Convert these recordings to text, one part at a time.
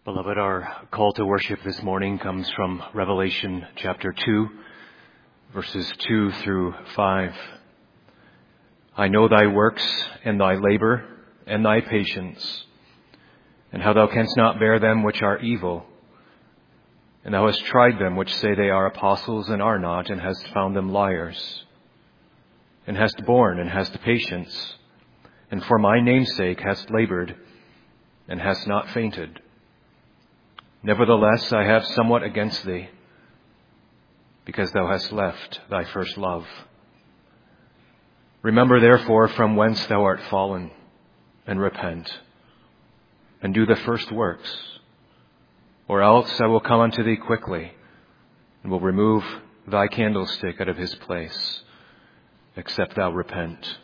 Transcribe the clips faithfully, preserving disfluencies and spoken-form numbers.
Beloved, our call to worship this morning comes from Revelation chapter two, verses two through five. I know thy works and thy labor and thy patience, and how thou canst not bear them which are evil. And thou hast tried them which say they are apostles and are not, and hast found them liars. And hast borne and hast patience, and for my name's sake hast labored, and hast not fainted. Nevertheless, I have somewhat against thee, because thou hast left thy first love. Remember therefore from whence thou art fallen, and repent, and do the first works, or else I will come unto thee quickly, and will remove thy candlestick out of his place, except thou repent.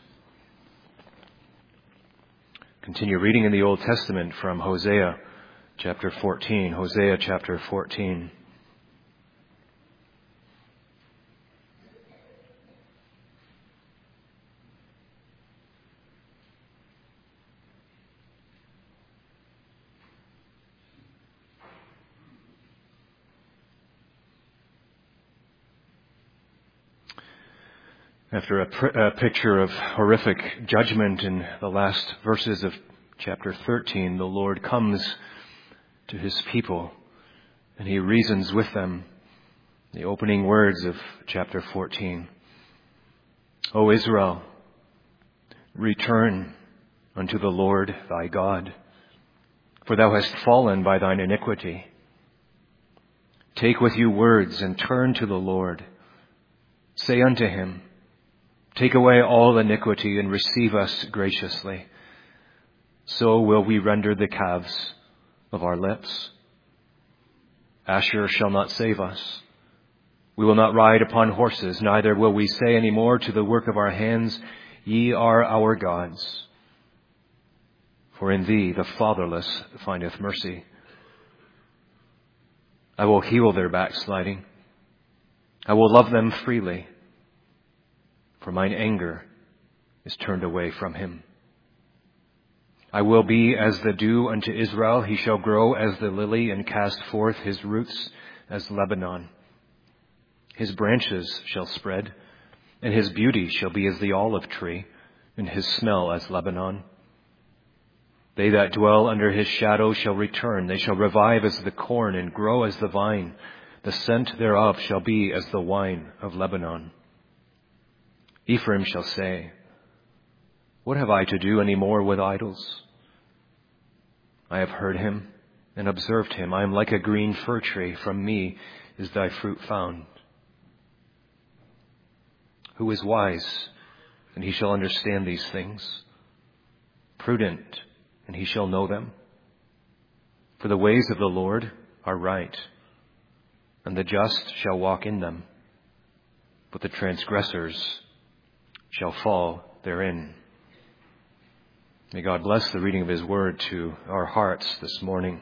Continue reading in the Old Testament from Hosea chapter fourteen. Hosea chapter fourteen. After a, pr- a picture of horrific judgment in the last verses of chapter thirteen, the Lord comes to his people and he reasons with them. The opening words of chapter fourteen. O Israel, return unto the Lord thy God, for thou hast fallen by thine iniquity. Take with you words and turn to the Lord. Say unto him, take away all iniquity and receive us graciously. So will we render the calves of our lips. Asher shall not save us. We will not ride upon horses, neither will we say any more to the work of our hands, ye are our gods. For in thee the fatherless findeth mercy. I will heal their backsliding. I will love them freely. For mine anger is turned away from him. I will be as the dew unto Israel. He shall grow as the lily and cast forth his roots as Lebanon. His branches shall spread, and his beauty shall be as the olive tree, and his smell as Lebanon. They that dwell under his shadow shall return. They shall revive as the corn and grow as the vine. The scent thereof shall be as the wine of Lebanon. Ephraim shall say, what have I to do any more with idols? I have heard him and observed him. I am like a green fir tree. From me is thy fruit found. Who is wise, and he shall understand these things? Prudent, and he shall know them. For the ways of the Lord are right, and the just shall walk in them, but the transgressors shall fall therein. May God bless the reading of his word to our hearts this morning.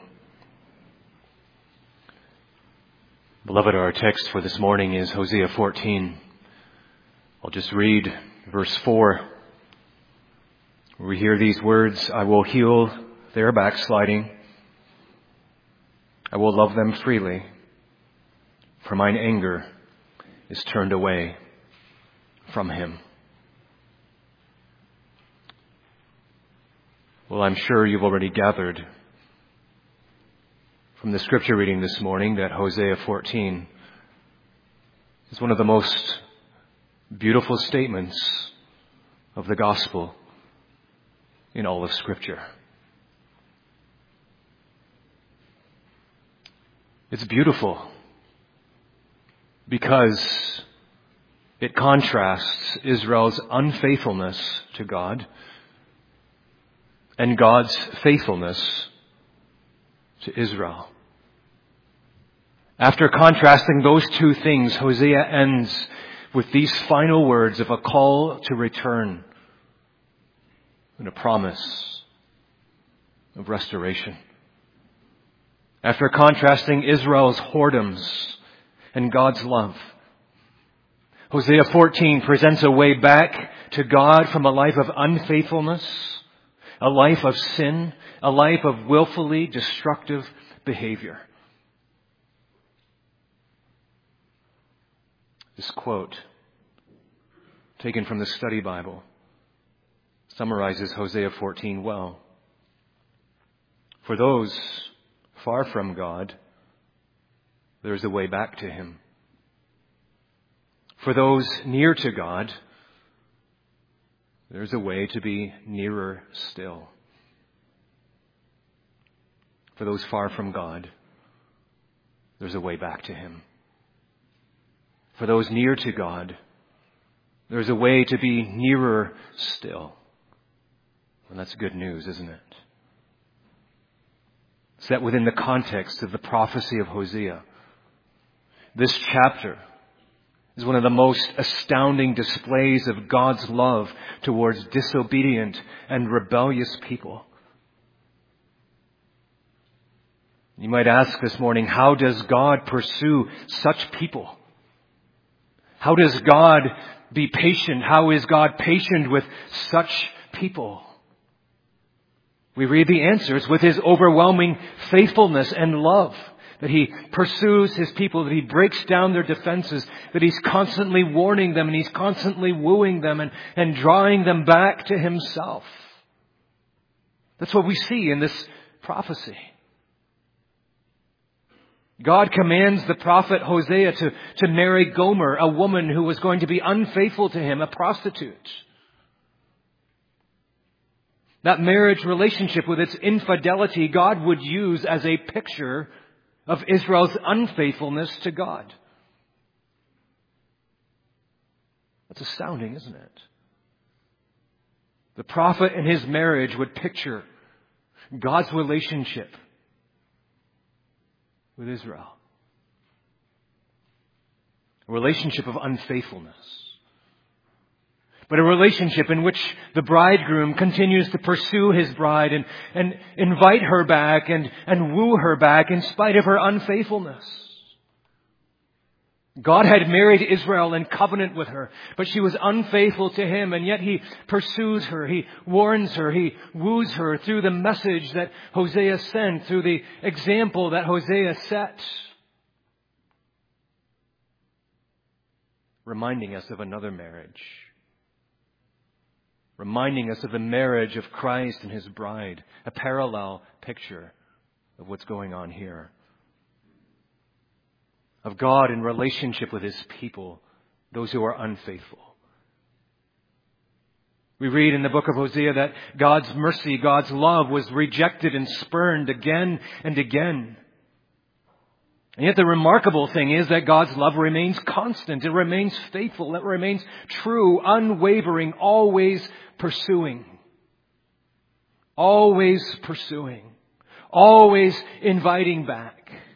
Beloved, our text for this morning is Hosea fourteen. I'll just read verse four. We hear these words, I will heal their backsliding. I will love them freely, for mine anger is turned away from him. Well, I'm sure you've already gathered from the scripture reading this morning that Hosea fourteen is one of the most beautiful statements of the gospel in all of Scripture. It's beautiful because it contrasts Israel's unfaithfulness to God and God's faithfulness to Israel. After contrasting those two things, Hosea ends with these final words of a call to return and a promise of restoration. After contrasting Israel's whoredoms and God's love, Hosea fourteen presents a way back to God from a life of unfaithfulness, a life of sin, a life of willfully destructive behavior. This quote, taken from the Study Bible, summarizes Hosea fourteen well. For those far from God, there is a way back to Him. For those near to God, there is a way to be nearer still. For those far from God, there's a way back to Him. For those near to God, there's a way to be nearer still. And that's good news, isn't it? Set within the context of the prophecy of Hosea. This chapter is one of the most astounding displays of God's love towards disobedient and rebellious people. You might ask this morning, how does God pursue such people? How does God be patient? How is God patient with such people? We read the answers with His overwhelming faithfulness and love. That He pursues His people, that He breaks down their defenses, that He's constantly warning them and He's constantly wooing them and, and drawing them back to Himself. That's what we see in this prophecy. God commands the prophet Hosea to, to marry Gomer, a woman who was going to be unfaithful to him, a prostitute. That marriage relationship with its infidelity, God would use as a picture of Israel's unfaithfulness to God. That's astounding, isn't it? The prophet and his marriage would picture God's relationship with Israel. A relationship of unfaithfulness. But a relationship in which the bridegroom continues to pursue his bride and, and invite her back and, and woo her back in spite of her unfaithfulness. God had married Israel in covenant with her, but she was unfaithful to Him, and yet He pursues her, He warns her, He woos her through the message that Hosea sent, through the example that Hosea set. Reminding us of another marriage. Reminding us of the marriage of Christ and His bride. A parallel picture of what's going on here. Of God in relationship with His people, those who are unfaithful. We read in the book of Hosea that God's mercy, God's love was rejected and spurned again and again. And yet the remarkable thing is that God's love remains constant. It remains faithful. It remains true, unwavering, always pursuing. Always pursuing. Always inviting back.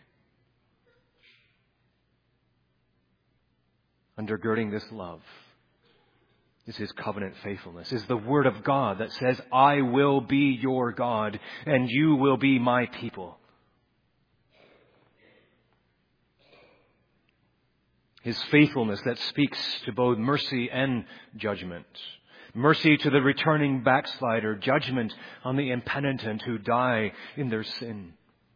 Undergirding this love is His covenant faithfulness, is the Word of God that says, I will be your God and you will be my people. His faithfulness that speaks to both mercy and judgment. Mercy to the returning backslider, judgment on the impenitent who die in their sin.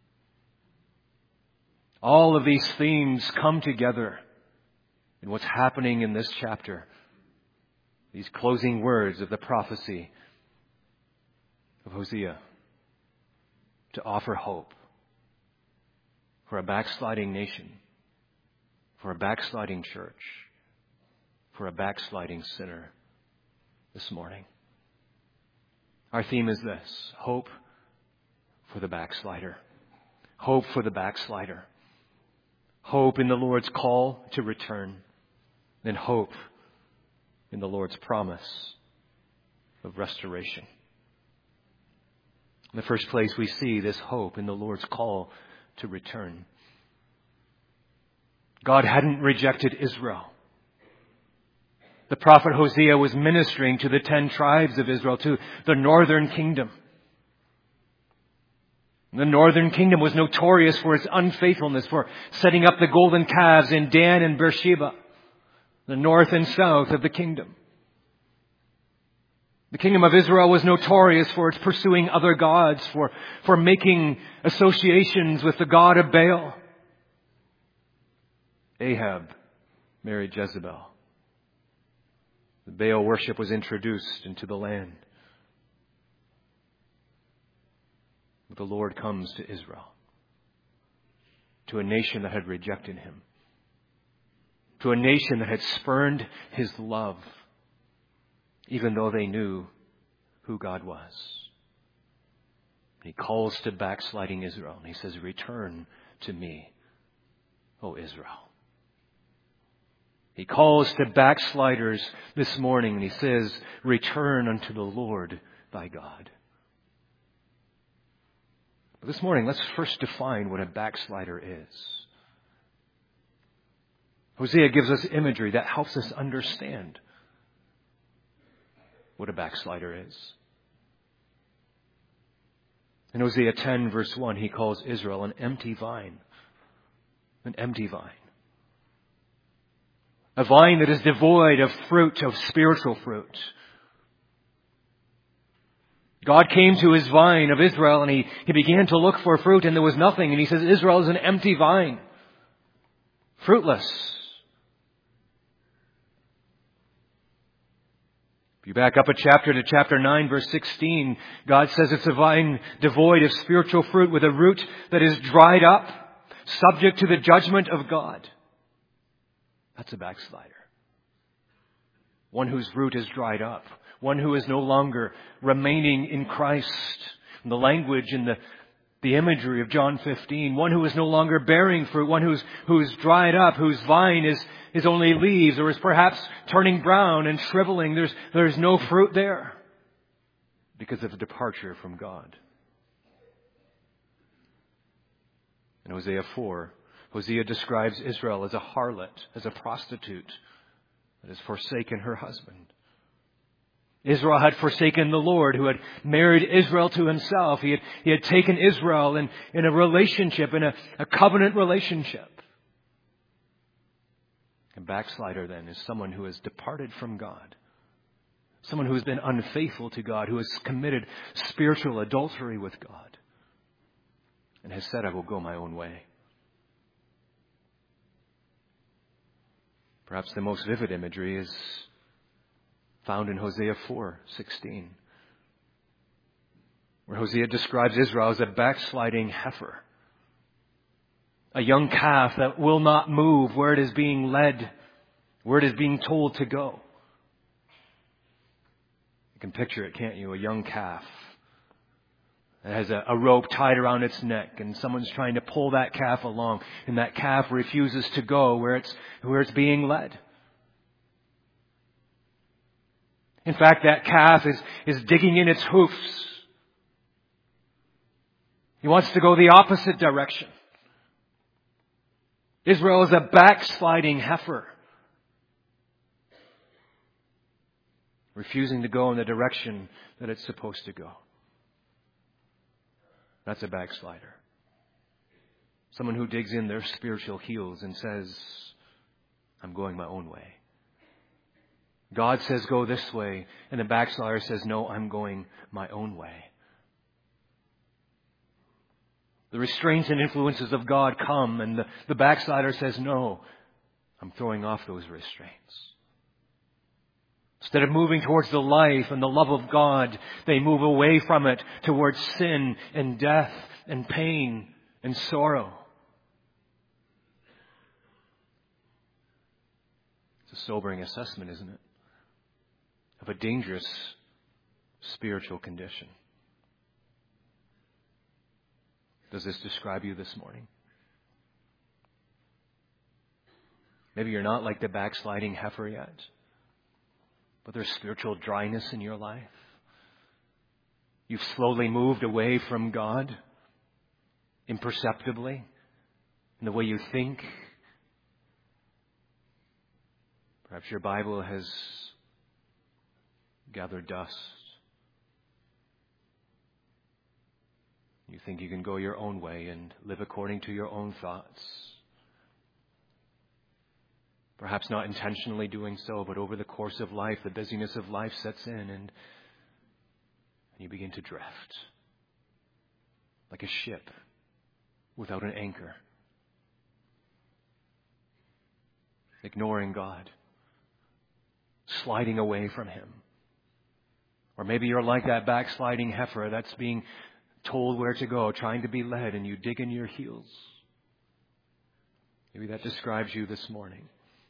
All of these themes come together in what's happening in this chapter. These closing words of the prophecy of Hosea. To offer hope for a backsliding nation. For a backsliding church. For a backsliding sinner this morning. Our theme is this. Hope for the backslider. Hope for the backslider. Hope in the Lord's call to return. And hope in the Lord's promise of restoration. In the first place, we see this hope in the Lord's call to return. God hadn't rejected Israel. The prophet Hosea was ministering to the ten tribes of Israel, to the northern kingdom. The northern kingdom was notorious for its unfaithfulness, for setting up the golden calves in Dan and Beersheba, the north and south of the kingdom. The kingdom of Israel was notorious for its pursuing other gods, for, for making associations with the god of Baal. Ahab married Jezebel. The Baal worship was introduced into the land. But the Lord comes to Israel, to a nation that had rejected him, to a nation that had spurned his love, even though they knew who God was. He calls to backsliding Israel, and he says, "Return to me, O Israel." He calls to backsliders this morning, and he says, "Return unto the Lord thy God." But this morning, let's first define what a backslider is. Hosea gives us imagery that helps us understand what a backslider is. In Hosea ten, verse one, he calls Israel an empty vine. An empty vine. A vine that is devoid of fruit, of spiritual fruit. God came to his vine of Israel and he, he began to look for fruit and there was nothing. And he says, Israel is an empty vine. Fruitless. If you back up a chapter to chapter nine, verse sixteen, God says it's a vine devoid of spiritual fruit with a root that is dried up, subject to the judgment of God. That's a backslider. One whose root is dried up. One who is no longer remaining in Christ. And the language and the, the imagery of John fifteen. One who is no longer bearing fruit. One who's, who's dried up. Whose vine is, is only leaves or is perhaps turning brown and shriveling. There's, there's no fruit there. Because of a departure from God. In Hosea four, Hosea describes Israel as a harlot, as a prostitute that has forsaken her husband. Israel had forsaken the Lord who had married Israel to himself. He had, he had taken Israel in, in a relationship, in a, a covenant relationship. A backslider then is someone who has departed from God. Someone who has been unfaithful to God, who has committed spiritual adultery with God. And has said, I will go my own way. Perhaps the most vivid imagery is found in Hosea four sixteen, where Hosea describes Israel as a backsliding heifer, a young calf that will not move where it is being led, where it is being told to go. You can picture it, can't you? A young calf that has a, a rope tied around its neck, and someone's trying to pull that calf along, and that calf refuses to go where it's where it's being led. In fact, that calf is, is digging in its hoofs. He wants to go the opposite direction. Israel is a backsliding heifer, refusing to go in the direction that it's supposed to go. That's a backslider. Someone who digs in their spiritual heels and says, I'm going my own way. God says go this way, and the backslider says, no, I'm going my own way. The restraints and influences of God come, and the, the backslider says, no, I'm throwing off those restraints. Instead of moving towards the life and the love of God, they move away from it towards sin and death and pain and sorrow. It's a sobering assessment, isn't it? Of a dangerous spiritual condition. Does this describe you this morning? Maybe you're not like the backsliding heifer yet, but there's spiritual dryness in your life. You've slowly moved away from God, imperceptibly, in the way you think. Perhaps your Bible has gathered dust. You think you can go your own way and live according to your own thoughts. Perhaps not intentionally doing so, but over the course of life, the busyness of life sets in and And you begin to drift like a ship without an anchor, ignoring God, sliding away from Him. Or maybe you're like that backsliding heifer that's being told where to go, trying to be led, and you dig in your heels. Maybe that describes you this morning.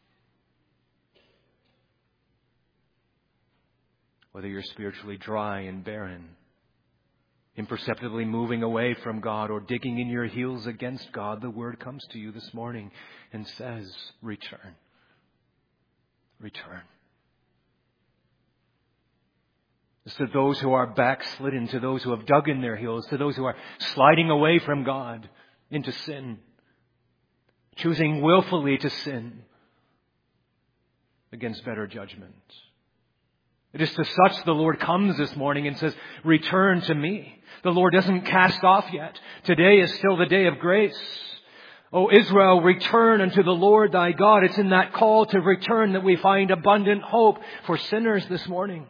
Whether you're spiritually dry and barren, imperceptibly moving away from God, or digging in your heels against God, the word comes to you this morning and says, return. Return. It's to those who are backslidden, to those who have dug in their heels, to those who are sliding away from God into sin, choosing willfully to sin against better judgment. It is to such the Lord comes this morning and says, return to me. The Lord doesn't cast off yet. Today is still the day of grace. O Israel, return unto the Lord thy God. It's in that call to return that we find abundant hope for sinners this morning.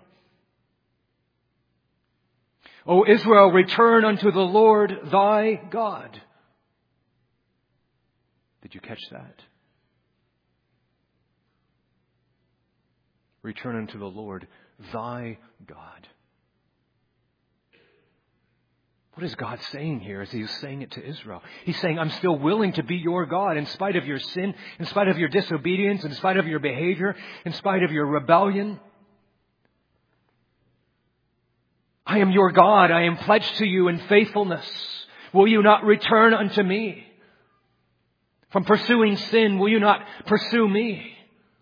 O Israel, return unto the Lord thy God. Did you catch that? Return unto the Lord thy God. What is God saying here as He was saying it to Israel? He's saying, I'm still willing to be your God in spite of your sin, in spite of your disobedience, in spite of your behavior, in spite of your rebellion. I am your God. I am pledged to you in faithfulness. Will you not return unto me? From pursuing sin, will you not pursue me?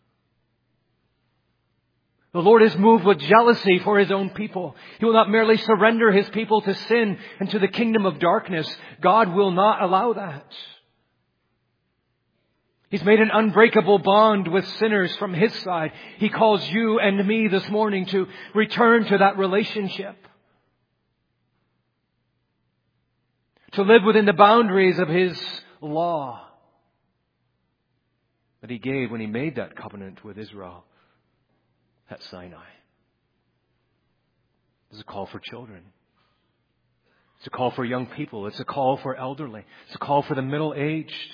The Lord is moved with jealousy for His own people. He will not merely surrender His people to sin and to the kingdom of darkness. God will not allow that. He's made an unbreakable bond with sinners from His side. He calls you and me this morning to return to that relationship. To live within the boundaries of His law that He gave when He made that covenant with Israel at Sinai. It's a call for children. It's a call for young people. It's a call for elderly. It's a call for the middle-aged.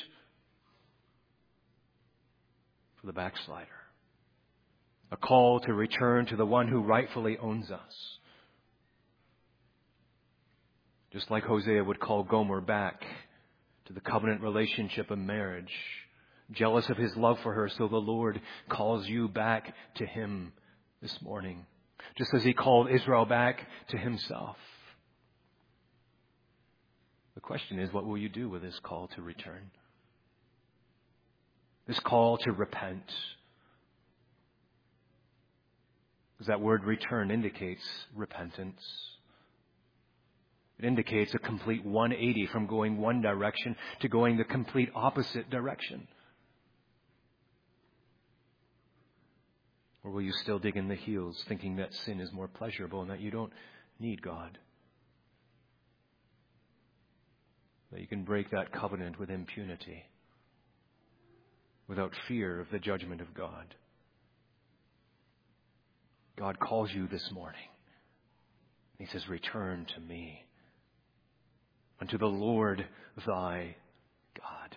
For the backslider. A call to return to the one who rightfully owns us. Just like Hosea would call Gomer back to the covenant relationship of marriage. Jealous of his love for her, so the Lord calls you back to Him this morning. Just as He called Israel back to Himself. The question is, what will you do with this call to return? This call to repent. Because that word return indicates repentance. It indicates a complete one eighty from going one direction to going the complete opposite direction. Or will you still dig in the heels thinking that sin is more pleasurable and that you don't need God? That you can break that covenant with impunity without fear of the judgment of God. God calls you this morning. He says, return to me, unto the Lord thy God.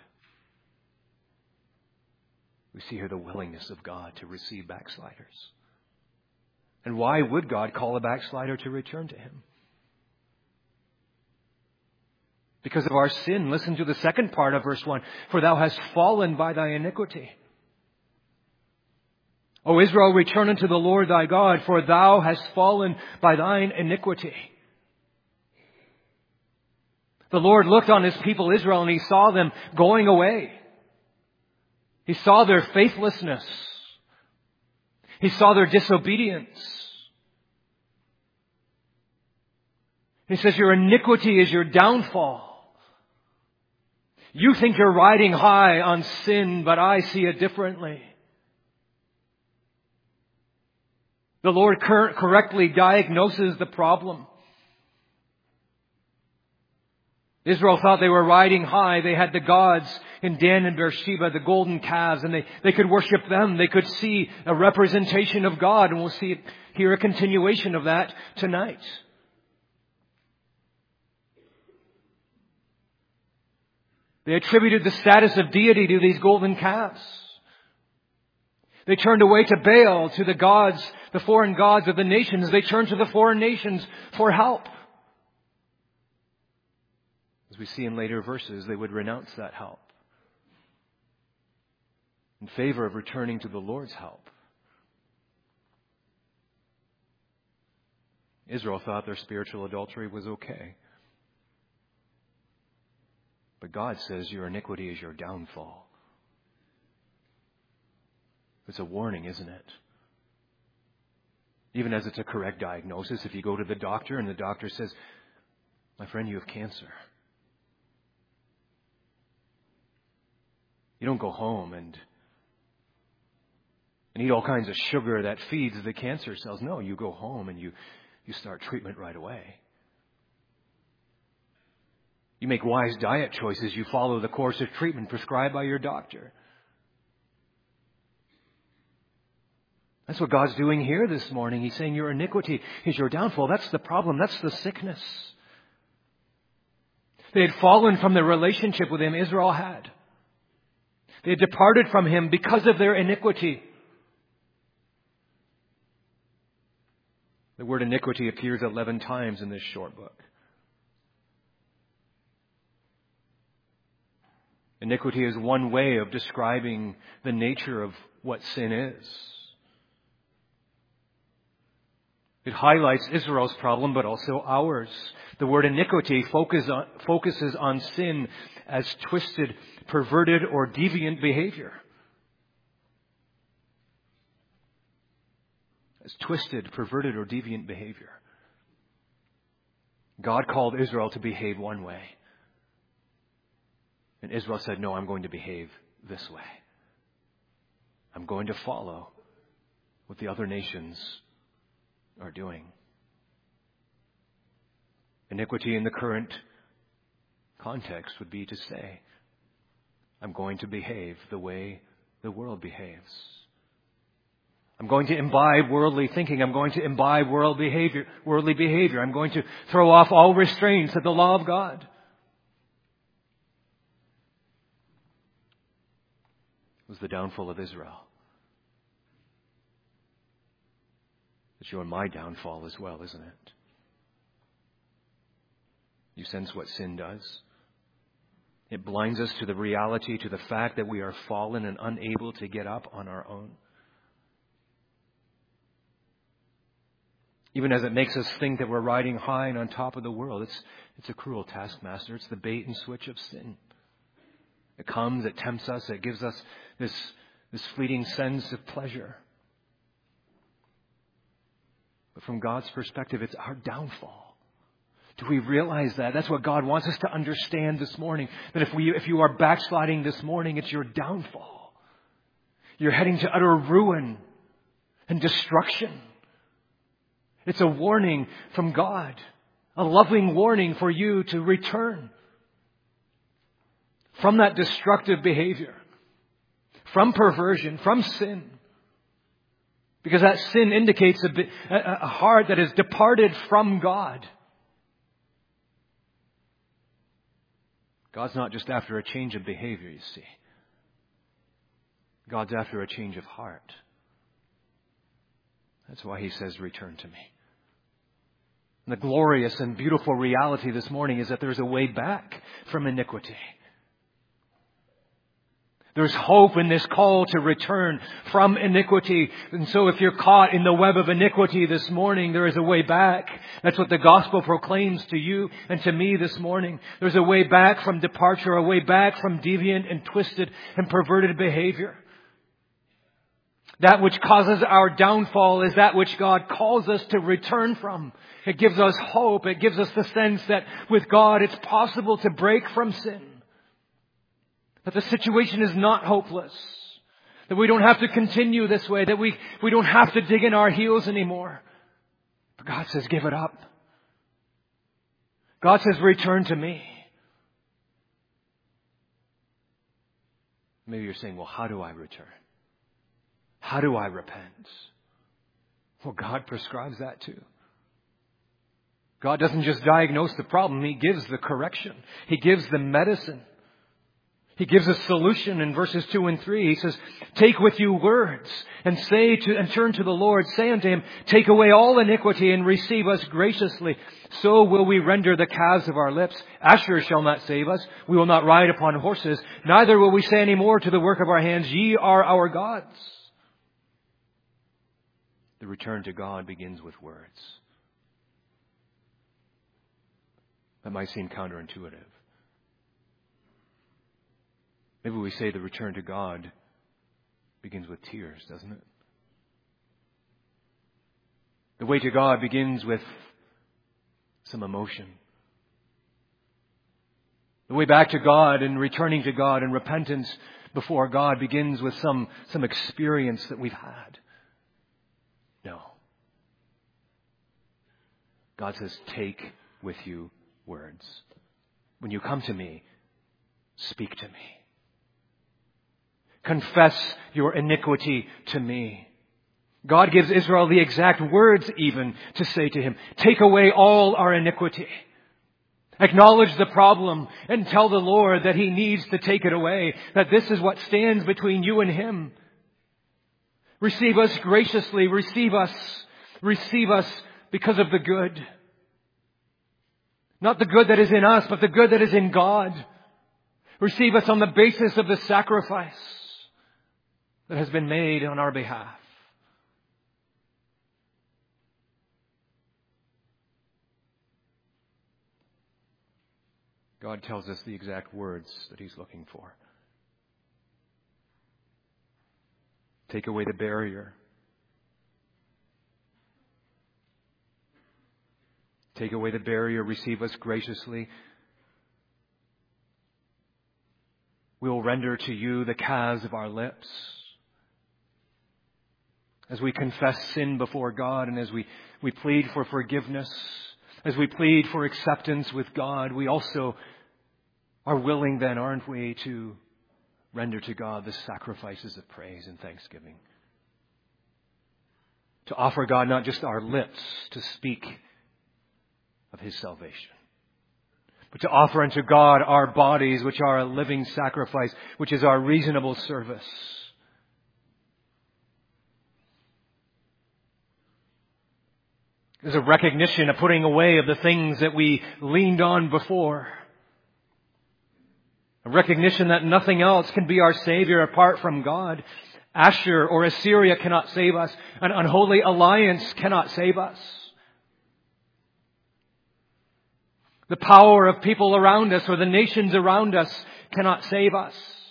We see here the willingness of God to receive backsliders. And why would God call a backslider to return to Him? Because of our sin. Listen to the second part of verse one. For thou hast fallen by thy iniquity. O Israel, return unto the Lord thy God, for thou hast fallen by thine iniquity. The Lord looked on His people Israel and He saw them going away. He saw their faithlessness. He saw their disobedience. He says, your iniquity is your downfall. You think you're riding high on sin, but I see it differently. The Lord cor- correctly diagnoses the problem. Israel thought they were riding high. They had the gods in Dan and Beersheba, the golden calves, and they, they could worship them. They could see a representation of God, and we'll see here a continuation of that tonight. They attributed the status of deity to these golden calves. They turned away to Baal, to the gods, the foreign gods of the nations. They turned to the foreign nations for help. As we see in later verses, they would renounce that help in favor of returning to the Lord's help. Israel thought their spiritual adultery was okay. But God says your iniquity is your downfall. It's a warning, isn't it? Even as it's a correct diagnosis, if you go to the doctor and the doctor says, my friend, you have cancer. You don't go home and, and eat all kinds of sugar that feeds the cancer cells. No, you go home and you, you start treatment right away. You make wise diet choices. You follow the course of treatment prescribed by your doctor. That's what God's doing here this morning. He's saying your iniquity is your downfall. That's the problem. That's the sickness. They had fallen from the relationship with Him Israel had. They had departed from Him because of their iniquity. The word iniquity appears eleven times in this short book. Iniquity is one way of describing the nature of what sin is. It highlights Israel's problem, but also ours. The word iniquity focus on, focuses on sin as twisted, perverted, or deviant behavior. As twisted, perverted, or deviant behavior. God called Israel to behave one way. And Israel said, no, I'm going to behave this way. I'm going to follow what the other nations are doing. Iniquity in the current context would be to say, I'm going to behave the way the world behaves. I'm going to imbibe worldly thinking. I'm going to imbibe world behavior, worldly behavior. I'm going to throw off all restraints of the law of God. It was the downfall of Israel. It's your and my downfall as well, isn't it? You sense what sin does? It blinds us to the reality, to the fact that we are fallen and unable to get up on our own. Even as it makes us think that we're riding high and on top of the world, it's, it's a cruel taskmaster. It's the bait and switch of sin. It comes, it tempts us, it gives us this, this fleeting sense of pleasure. But from God's perspective, it's our downfall. Do we realize that? That's what God wants us to understand this morning. That if we, if you are backsliding this morning, it's your downfall. You're heading to utter ruin and destruction. It's a warning from God. A loving warning for you to return from that destructive behavior, from perversion, from sin. Because that sin indicates a, bit, a, a heart that has departed from God. God's not just after a change of behavior, you see. God's after a change of heart. That's why He says, return to me. And the glorious and beautiful reality this morning is that there's a way back from iniquity. There's hope in this call to return from iniquity. And so if you're caught in the web of iniquity this morning, there is a way back. That's what the gospel proclaims to you and to me this morning. There's a way back from departure, a way back from deviant and twisted and perverted behavior. That which causes our downfall is that which God calls us to return from. It gives us hope. It gives us the sense that with God it's possible to break from sin. That the situation is not hopeless. That we don't have to continue this way. That we, we don't have to dig in our heels anymore. But God says, give it up. God says, return to me. Maybe you're saying, well, how do I return? How do I repent? Well, God prescribes that too. God doesn't just diagnose the problem. He gives the correction. He gives the medicine. He gives a solution in verses two and three. He says, take with you words and say to, and turn to the Lord. Say unto him, take away all iniquity and receive us graciously. So will we render the calves of our lips. Asher shall not save us. We will not ride upon horses. Neither will we say any more to the work of our hands, ye are our gods. The return to God begins with words. That might seem counterintuitive. Maybe we say the return to God begins with tears, doesn't it? The way to God begins with some emotion. The way back to God and returning to God and repentance before God begins with some, some experience that we've had. No. God says, take with you words. When you come to me, speak to me. Confess your iniquity to me. God gives Israel the exact words even to say to him, take away all our iniquity. Acknowledge the problem and tell the Lord that he needs to take it away, that this is what stands between you and him. Receive us graciously, receive us, receive us because of the good. Not the good that is in us, but the good that is in God. Receive us on the basis of the sacrifice that has been made on our behalf. God tells us the exact words that he's looking for. Take away the barrier. Take away the barrier. Receive us graciously. We will render to you the calves of our lips. As we confess sin before God and as we, we plead for forgiveness, as we plead for acceptance with God, we also are willing then, aren't we, to render to God the sacrifices of praise and thanksgiving. To offer God not just our lips to speak of his salvation, but to offer unto God our bodies, which are a living sacrifice, which is our reasonable service. There's a recognition, a putting away of the things that we leaned on before. A recognition that nothing else can be our Savior apart from God. Asher or Assyria cannot save us. An unholy alliance cannot save us. The power of people around us or the nations around us cannot save us.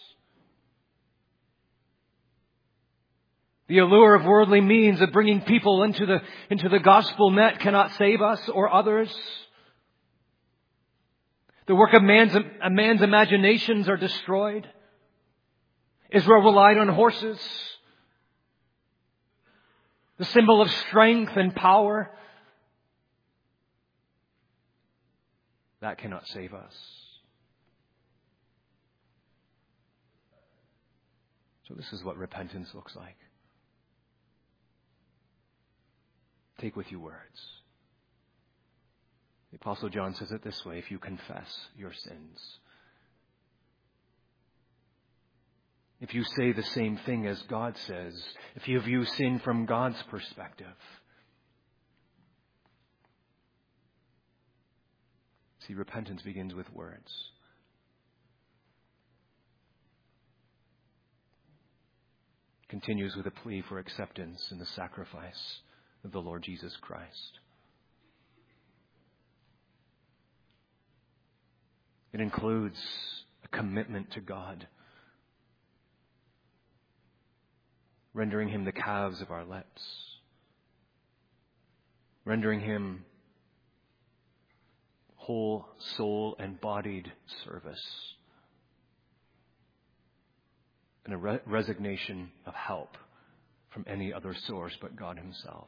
The allure of worldly means of bringing people into the, into the gospel net cannot save us or others. The work of man's, a man's imaginations are destroyed. Israel relied on horses, the symbol of strength and power. That cannot save us. So this is what repentance looks like. Take with you words. The Apostle John says it this way: if you confess your sins, if you say the same thing as God says, if you view sin from God's perspective. See, repentance begins with words. Continues with a plea for acceptance in the sacrifice of the Lord Jesus Christ. It includes a commitment to God, rendering him the calves of our lips, rendering him whole soul and bodied service, and a re- resignation of help from any other source but God himself.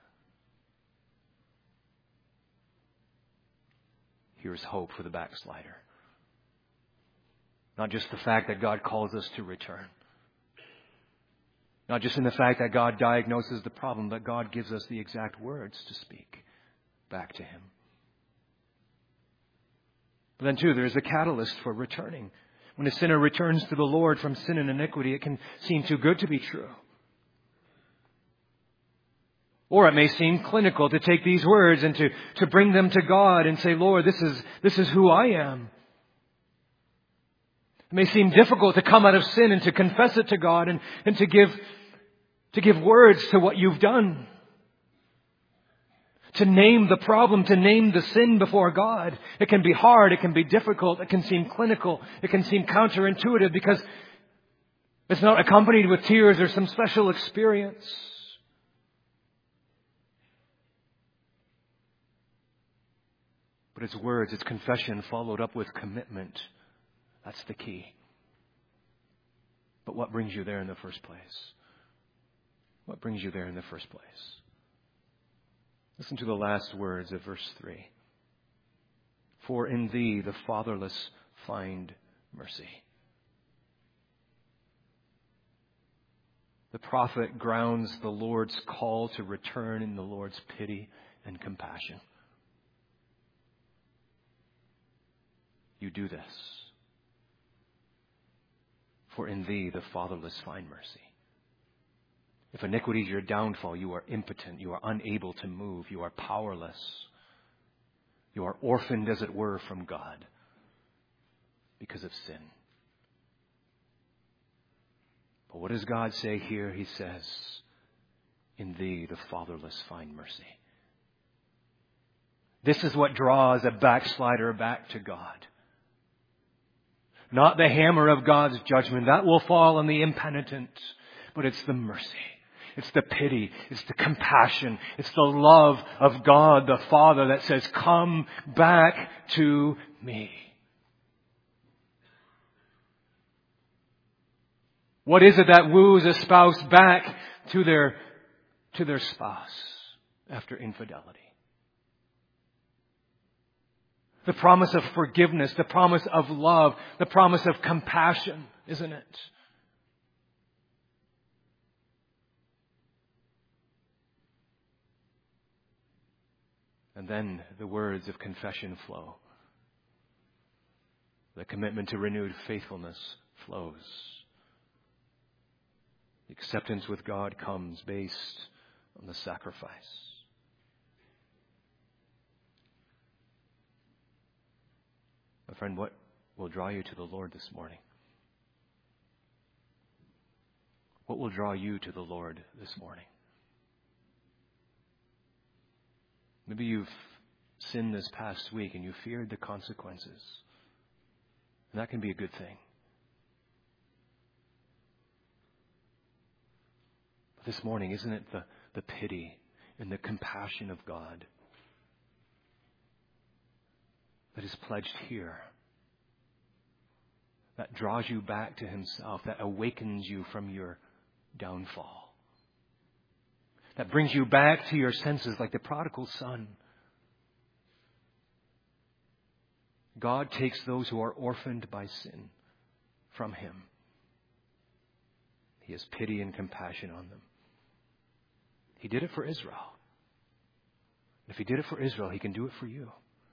Here's hope for the backslider. Not just the fact that God calls us to return. Not just in the fact that God diagnoses the problem, but God gives us the exact words to speak back to him. But then too, there's a catalyst for returning. When a sinner returns to the Lord from sin and iniquity, it can seem too good to be true. Or it may seem clinical to take these words and to, to bring them to God and say, Lord, this is, this is who I am. It may seem difficult to come out of sin and to confess it to God and, and to give, to give words to what you've done. To name the problem, to name the sin before God. It can be hard, it can be difficult, it can seem clinical, it can seem counterintuitive because it's not accompanied with tears or some special experience. But it's words, it's confession followed up with commitment. That's the key. But what brings you there in the first place? What brings you there in the first place? Listen to the last words of verse three. For in thee the fatherless find mercy. The prophet grounds the Lord's call to return in the Lord's pity and compassion. You do this. For in thee the fatherless find mercy. If iniquity is your downfall, you are impotent. You are unable to move. You are powerless. You are orphaned, as it were, from God because of sin. But what does God say here? He says, in thee the fatherless find mercy. This is what draws a backslider back to God. Not the hammer of God's judgment. That will fall on the impenitent. But it's the mercy. It's the pity. It's the compassion. It's the love of God the Father that says, come back to me. What is it that woos a spouse back to their, to their spouse after infidelity? The promise of forgiveness, the promise of love, the promise of compassion, isn't it? And then the words of confession flow. The commitment to renewed faithfulness flows. The acceptance with God comes based on the sacrifice. My friend, what will draw you to the Lord this morning? What will draw you to the Lord this morning? Maybe you've sinned this past week and you feared the consequences. And that can be a good thing. But this morning, isn't it the, the pity and the compassion of God that is pledged here, that draws you back to Himself, that awakens you from your downfall, that brings you back to your senses like the prodigal son? God takes those who are orphaned by sin from Him. He has pity and compassion on them. He did it for Israel. If He did it for Israel, He can do it for you.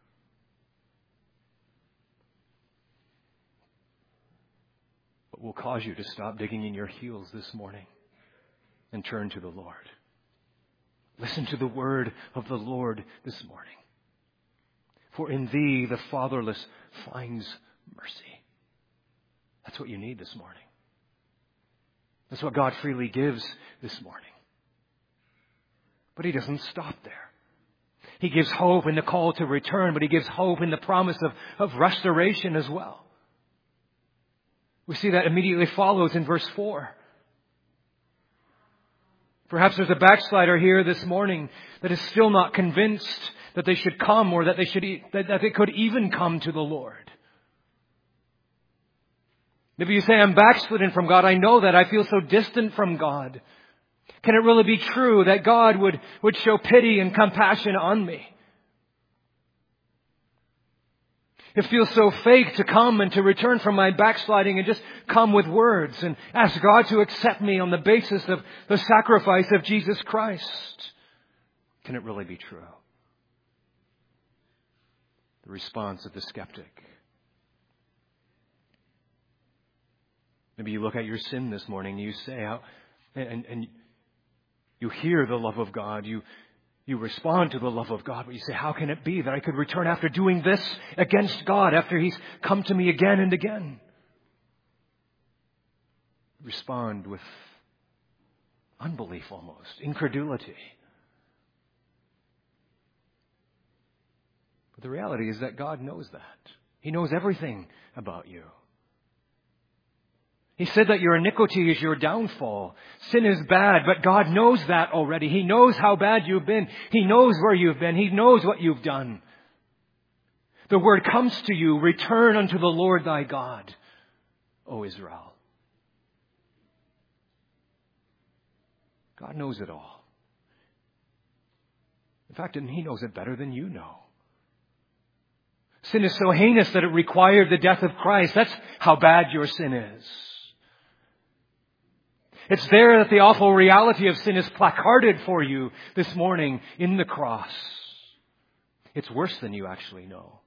What will cause you to stop digging in your heels this morning and turn to the Lord? Listen to the word of the Lord this morning. For in thee the fatherless finds mercy. That's what you need this morning. That's what God freely gives this morning. But He doesn't stop there. He gives hope in the call to return, but He gives hope in the promise of, of restoration as well. We see that immediately follows in verse four. Perhaps there's a backslider here this morning that is still not convinced that they should come or that they should e- that, that they could even come to the Lord. Maybe you say, I'm backslidden from God. I know that. I feel so distant from God. Can it really be true that God would, would show pity and compassion on me? It feels so fake to come and to return from my backsliding and just come with words and ask God to accept me on the basis of the sacrifice of Jesus Christ. Can it really be true? The response of the skeptic. Maybe you look at your sin this morning and you say, how, and, and you hear the love of God. You, you respond to the love of God, but you say, how can it be that I could return after doing this against God, after He's come to me again and again? Respond with unbelief almost, incredulity. But the reality is that God knows that. He knows everything about you. He said that your iniquity is your downfall. Sin is bad, but God knows that already. He knows how bad you've been. He knows where you've been. He knows what you've done. The word comes to you, return unto the Lord thy God, O Israel. God knows it all. In fact, He knows it better than you know. Sin is so heinous that it required the death of Christ. That's how bad your sin is. It's there that the awful reality of sin is placarded for you this morning in the cross. It's worse than you actually know.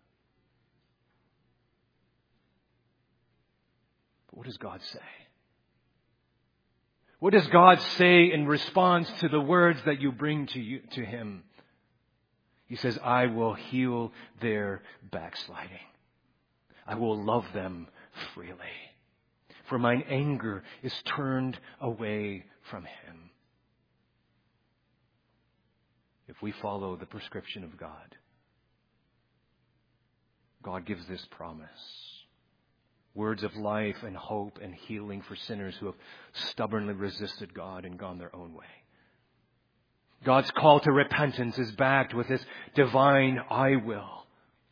But what does God say? What does God say in response to the words that you bring to you, to Him? He says, I will heal their backsliding. I will love them freely. For mine anger is turned away from Him. If we follow the prescription of God, God gives this promise. Words of life and hope and healing for sinners who have stubbornly resisted God and gone their own way. God's call to repentance is backed with this divine I will.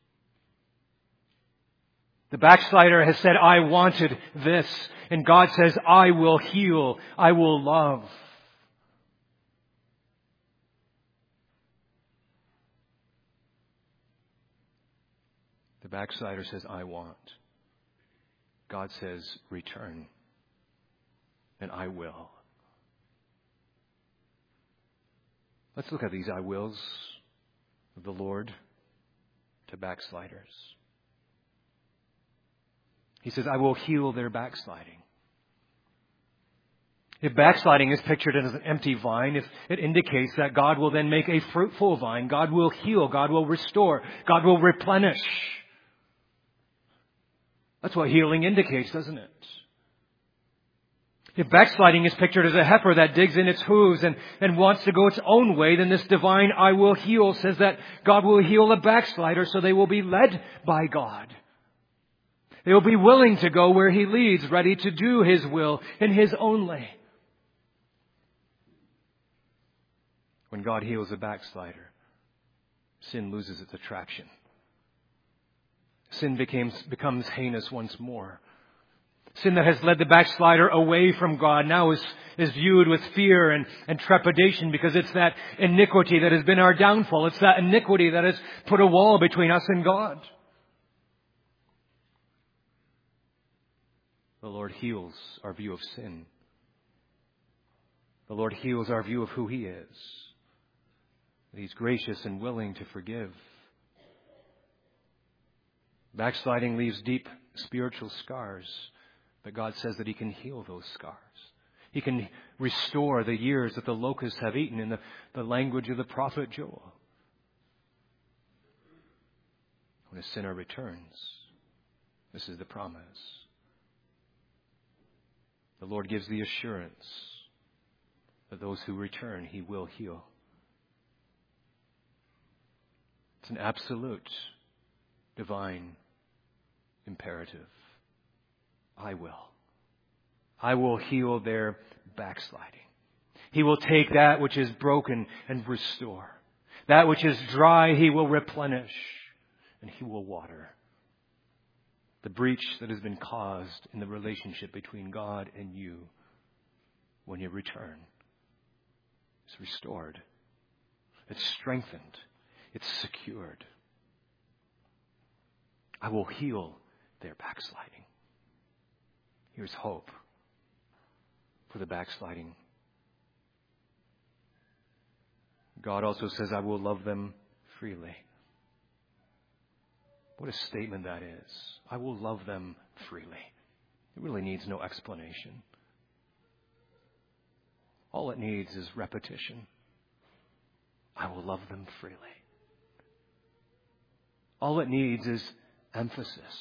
The backslider has said, I wanted this. And God says, I will heal. I will love. The backslider says, I want. God says, return. And I will. Let's look at these I wills of the Lord to backsliders. He says, I will heal their backsliding. If backsliding is pictured as an empty vine, if it indicates that God will then make a fruitful vine, God will heal, God will restore, God will replenish. That's what healing indicates, doesn't it? If backsliding is pictured as a heifer that digs in its hooves and, and wants to go its own way, then this divine I will heal says that God will heal a backslider so they will be led by God. They will be willing to go where He leads, ready to do His will in His own way. When God heals a backslider, sin loses its attraction. Sin becomes, becomes heinous once more. Sin that has led the backslider away from God now is, is viewed with fear and, and trepidation because it's that iniquity that has been our downfall. It's that iniquity that has put a wall between us and God. The Lord heals our view of sin. The Lord heals our view of who He is. He's gracious and willing to forgive. Backsliding leaves deep spiritual scars, but God says that He can heal those scars. He can restore the years that the locusts have eaten in the, the language of the prophet Joel. When a sinner returns, this is the promise. The Lord gives the assurance that those who return, He will heal. It's an absolute, divine imperative. I will. I will heal their backsliding. He will take that which is broken and restore. That which is dry, He will replenish. And He will water. The breach that has been caused in the relationship between God and you when you return is restored. It's strengthened. It's secured. I will heal their backsliding. Here's hope for the backsliding. God also says, I will love them freely. What a statement that is. I will love them freely. It really needs no explanation. All it needs is repetition. I will love them freely. All it needs is emphasis.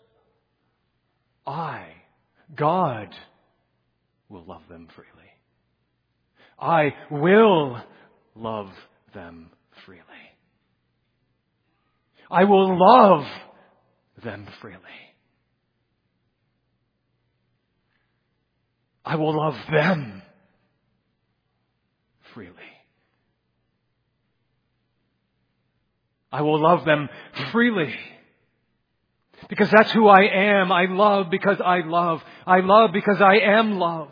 I, God, will love them freely. I will love them freely. I will love them freely. I will love them freely. I will love them freely. Because that's who I am. I love because I love. I love because I am love.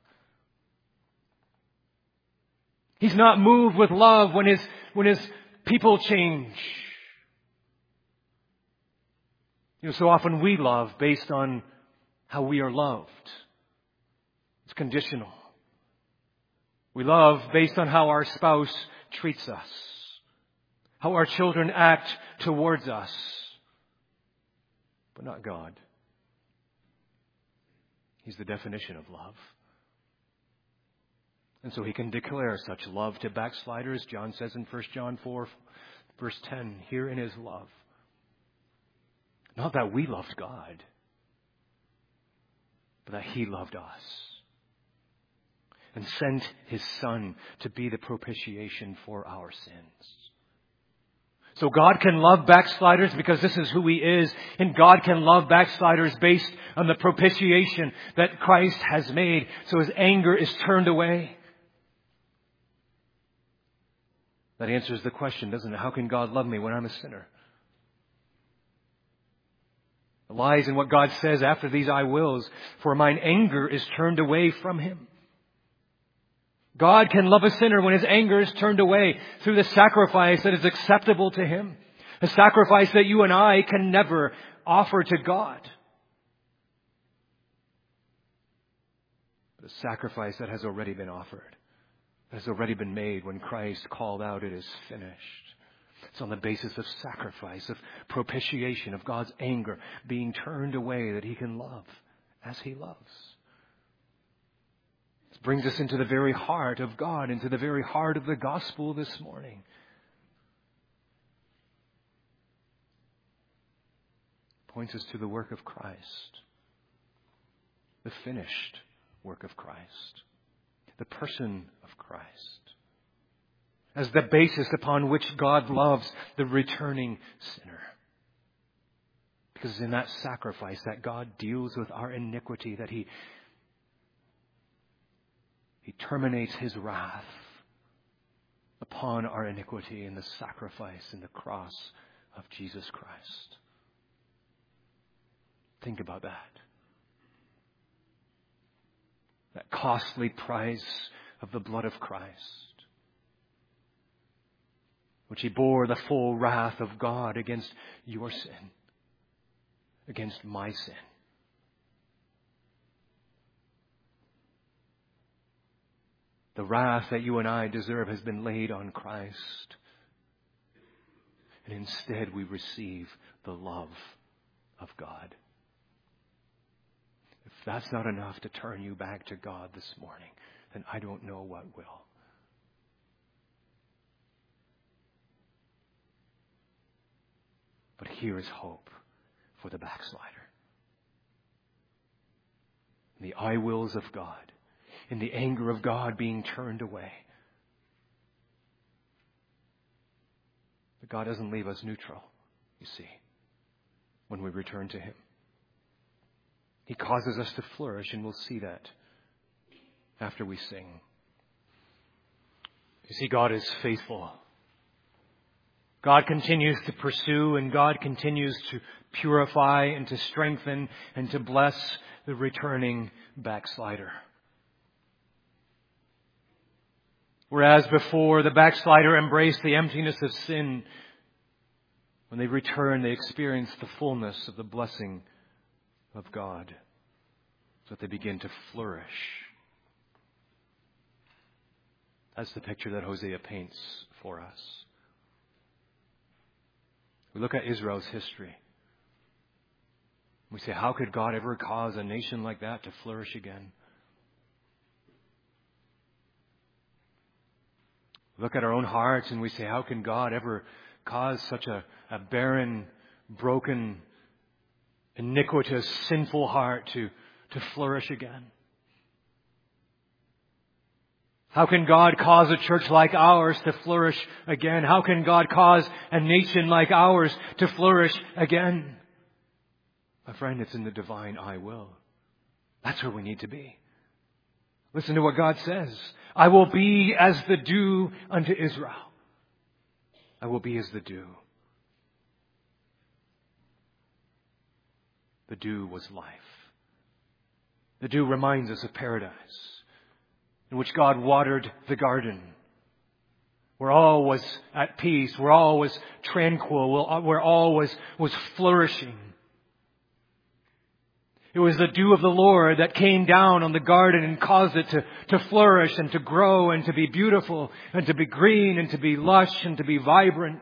He's not moved with love when his, when his people change. You know, so often we love based on how we are loved. It's conditional. We love based on how our spouse treats us, how our children act towards us, but not God. He's the definition of love. And so he can declare such love to backsliders. John says in First John four, verse ten, herein is love. Not that we loved God, but that He loved us and sent His Son to be the propitiation for our sins. So God can love backsliders because this is who He is. And God can love backsliders based on the propitiation that Christ has made. So His anger is turned away. That answers the question, doesn't it? How can God love me when I'm a sinner? It lies in what God says after these I wills. For mine anger is turned away from Him. God can love a sinner when his anger is turned away through the sacrifice that is acceptable to Him. A sacrifice that you and I can never offer to God. But a sacrifice that has already been offered. That has already been made when Christ called out, it is finished. It's on the basis of sacrifice, of propitiation, of God's anger being turned away that He can love as He loves. This brings us into the very heart of God, into the very heart of the gospel this morning. Points us to the work of Christ, the finished work of Christ, the person of Christ, as the basis upon which God loves the returning sinner. Because it's in that sacrifice that God deals with our iniquity, that He, He terminates His wrath upon our iniquity in the sacrifice in the cross of Jesus Christ. Think about that. That costly price of the blood of Christ, which He bore the full wrath of God against your sin, against my sin. The wrath that you and I deserve has been laid on Christ. And instead we receive the love of God. If that's not enough to turn you back to God this morning, then I don't know what will. But here is hope for the backslider. In the I wills of God, in the anger of God being turned away. But God doesn't leave us neutral, you see, when we return to Him. He causes us to flourish, and we'll see that after we sing. You see, God is faithful. God continues to pursue, and God continues to purify and to strengthen and to bless the returning backslider. Whereas before the backslider embraced the emptiness of sin, when they return, they experience the fullness of the blessing of God, so that they begin to flourish. That's the picture that Hosea paints for us. We look at Israel's history. We say, how could God ever cause a nation like that to flourish again? Look at our own hearts and we say, how can God ever cause such a, a barren, broken, iniquitous, sinful heart to, to flourish again? How can God cause a church like ours to flourish again? How can God cause a nation like ours to flourish again? My friend, it's in the divine I will. That's where we need to be. Listen to what God says. I will be as the dew unto Israel. I will be as the dew. The dew was life. The dew reminds us of paradise, in which God watered the garden, where all was at peace, where all was tranquil, where all was, was flourishing. It was the dew of the Lord that came down on the garden and caused it to, to flourish and to grow and to be beautiful and to be green and to be lush and to be vibrant.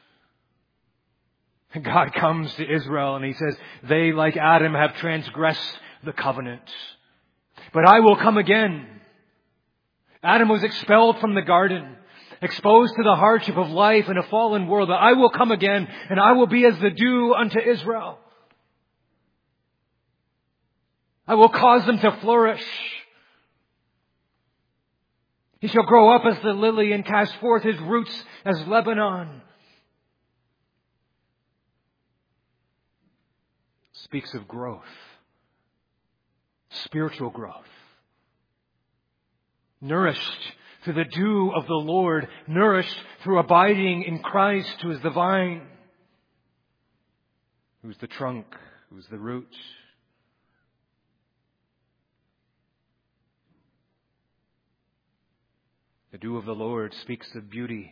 And God comes to Israel and He says, they, like Adam, have transgressed the covenant. But I will come again. Adam was expelled from the garden, exposed to the hardship of life in a fallen world. But I will come again and I will be as the dew unto Israel. I will cause them to flourish. He shall grow up as the lily and cast forth his roots as Lebanon. Speaks of growth. Spiritual growth. Nourished through the dew of the Lord. Nourished through abiding in Christ, who is the vine. Who's the trunk. Who's the root. The dew of the Lord speaks of beauty,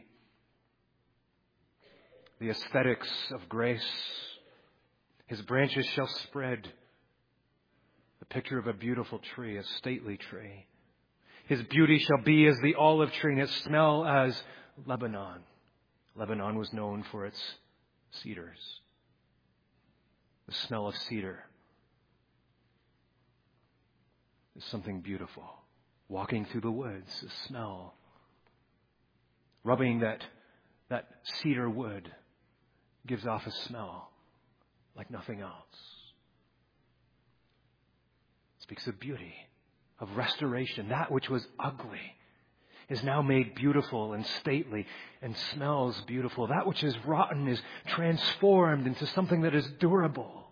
the aesthetics of grace. His branches shall spread. The picture of a beautiful tree, a stately tree. His beauty shall be as the olive tree, and its smell as Lebanon. Lebanon was known for its cedars. The smell of cedar is something beautiful. Walking through the woods, the smell. Rubbing that, that cedar wood gives off a smell like nothing else. It speaks of beauty, of restoration. That which was ugly is now made beautiful and stately and smells beautiful. That which is rotten is transformed into something that is durable.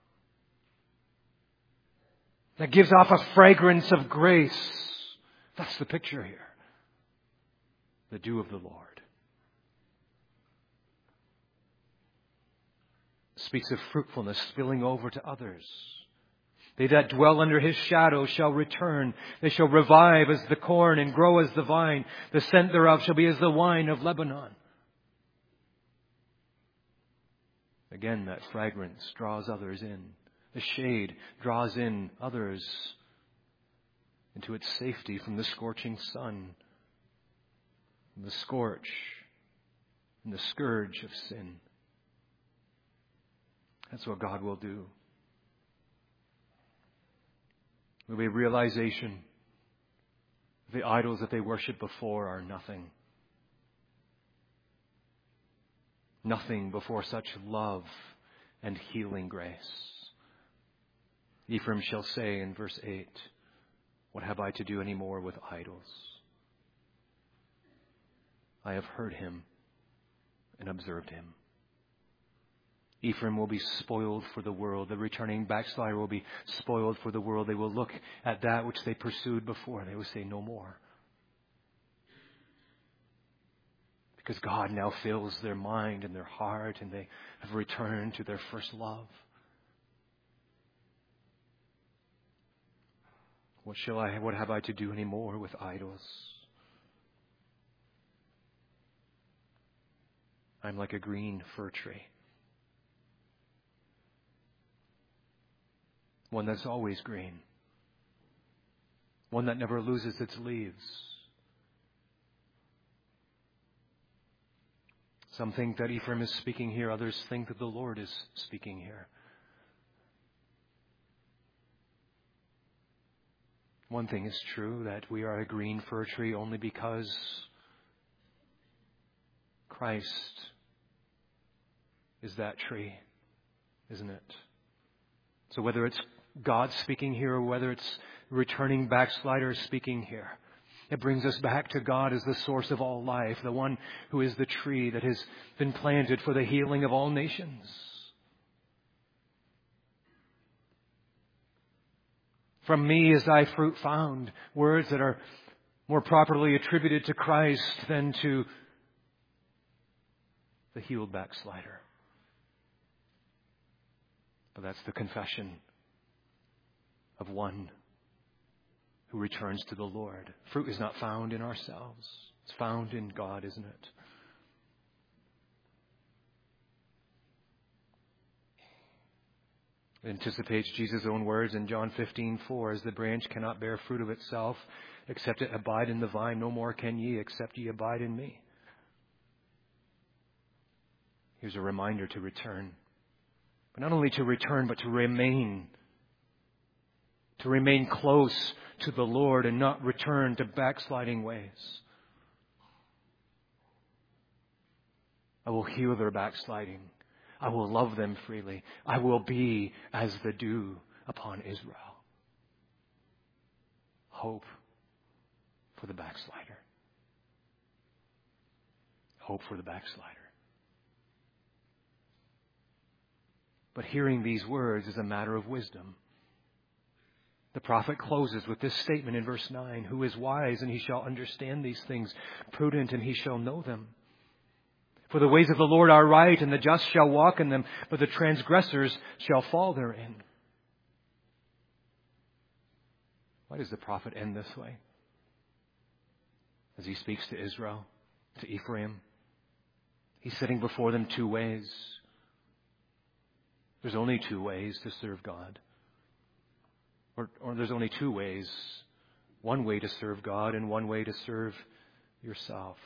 That gives off a fragrance of grace. That's the picture here. The dew of the Lord. Speaks of fruitfulness spilling over to others. They that dwell under his shadow shall return. They shall revive as the corn and grow as the vine. The scent thereof shall be as the wine of Lebanon. Again, that fragrance draws others in. The shade draws in others into its safety from the scorching sun, from the scorch and the scourge of sin. That's what God will do. There will be a realization the idols that they worshiped before are nothing. Nothing before such love and healing grace. Ephraim shall say in verse eight, what have I to do any more with idols? I have heard him and observed him. Ephraim will be spoiled for the world. The returning backslider will be spoiled for the world. They will look at that which they pursued before. They will say, no more. Because God now fills their mind and their heart, and they have returned to their first love. What shall I, what have I to do anymore with idols? I'm like a green fir tree. One that's always green. One that never loses its leaves. Some think that Ephraim is speaking here. Others think that the Lord is speaking here. One thing is true, that we are a green fir tree only because Christ is that tree, isn't it? So whether it's God speaking here or whether it's returning backsliders speaking here, it brings us back to God as the source of all life, the one who is the tree that has been planted for the healing of all nations. From me is thy fruit found. Words that are more properly attributed to Christ than to the healed backslider. But that's the confession of one who returns to the Lord. Fruit is not found in ourselves. It's found in God, isn't it? It anticipates Jesus' own words in John fifteen four, as the branch cannot bear fruit of itself, except it abide in the vine, no more can ye, except ye abide in me. Here's a reminder to return. But not only to return, but to remain. To remain close to the Lord and not return to backsliding ways. I will heal their backsliding. I will love them freely. I will be as the dew upon Israel. Hope for the backslider. Hope for the backslider. But hearing these words is a matter of wisdom. The prophet closes with this statement in verse nine, who is wise and he shall understand these things, prudent and he shall know them. For the ways of the Lord are right, and the just shall walk in them, but the transgressors shall fall therein. Why does the prophet end this way? As he speaks to Israel, to Ephraim, he's setting before them two ways. There's only two ways to serve God. Or, or there's only two ways. One way to serve God and one way to serve yourself.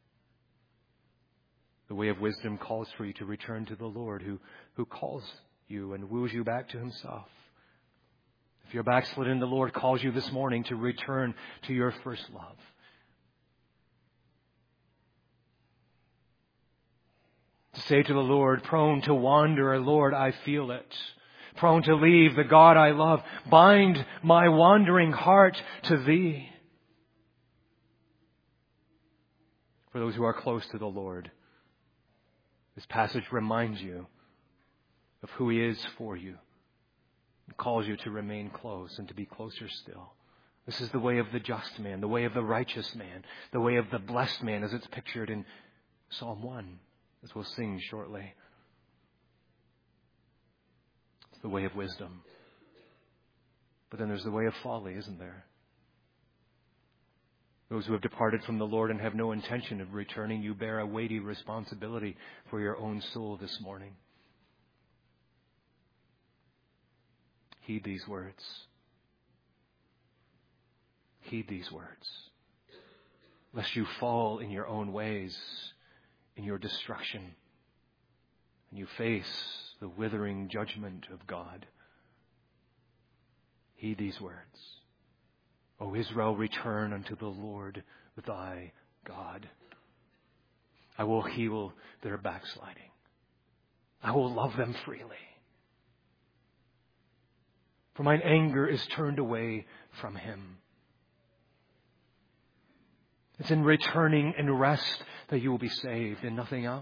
The way of wisdom calls for you to return to the Lord who, who calls you and woos you back to himself. If you're backslidden, the Lord calls you this morning to return to your first love. To say to the Lord, prone to wander, Lord, I feel it. Prone to leave the God I love. Bind my wandering heart to thee. For those who are close to the Lord, this passage reminds you of who he is for you. It calls you to remain close and to be closer still. This is the way of the just man, the way of the righteous man, the way of the blessed man as it's pictured in Psalm one, as we'll sing shortly. It's the way of wisdom. But then there's the way of folly, isn't there? Those who have departed from the Lord and have no intention of returning, you bear a weighty responsibility for your own soul this morning. Heed these words. Heed these words. Lest you fall in your own ways, in your destruction, and you face the withering judgment of God. Heed these words. O Israel, return unto the Lord thy God. I will heal their backsliding. I will love them freely. For mine anger is turned away from him. It's in returning and rest that you will be saved and nothing else.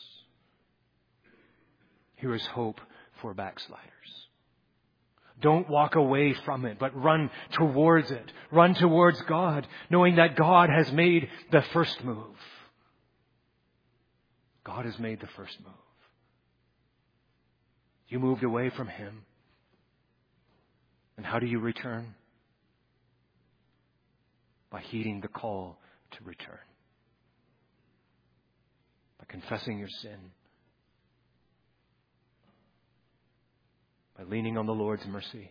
Here is hope for backsliders. Don't walk away from it, but run towards it. Run towards God, knowing that God has made the first move. God has made the first move. You moved away from him. And how do you return? By heeding the call to return. By confessing your sin. By leaning on the Lord's mercy.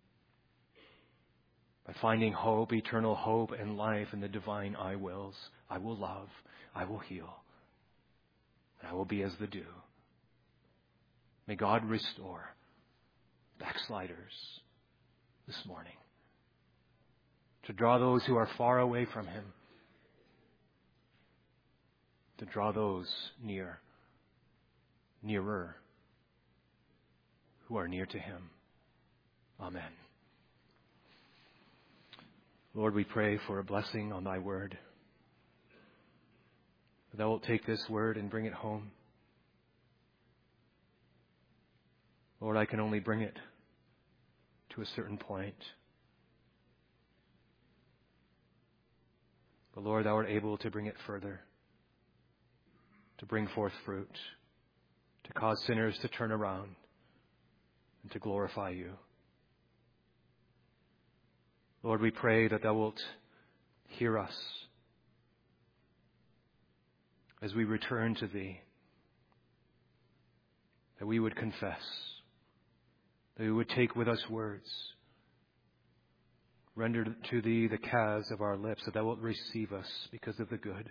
By finding hope, eternal hope and life in the divine I wills. I will love. I will heal. And I will be as the dew. May God restore backsliders this morning. to draw those who are far away from Him, to draw those near, nearer, who are near to Him. Amen. Lord, we pray for a blessing on Thy word. That Thou wilt take this word and bring it home. Lord, I can only bring it to a certain point. But Lord, Thou art able to bring it further, to bring forth fruit, to cause sinners to turn around and to glorify You. Lord, we pray that Thou wilt hear us as we return to Thee, that we would confess, that we would take with us words, render to Thee the calves of our lips, that Thou wilt receive us because of the good,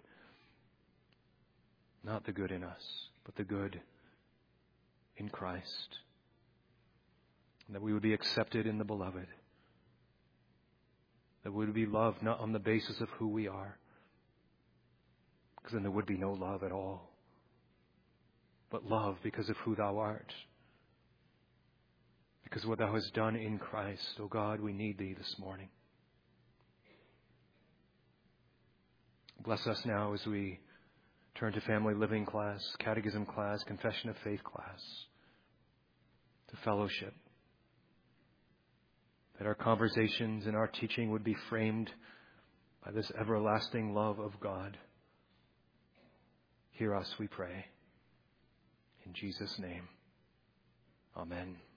not the good in us, but the good in Christ, and that we would be accepted in the Beloved, that we would be loved not on the basis of who we are, because then there would be no love at all, but love because of who Thou art, because of what Thou hast done in Christ. Oh God, we need Thee this morning. Bless us now as we turn to family living class, catechism class, confession of faith class, to fellowship. That our conversations and our teaching would be framed by this everlasting love of God. Hear us, we pray. In Jesus' name, amen.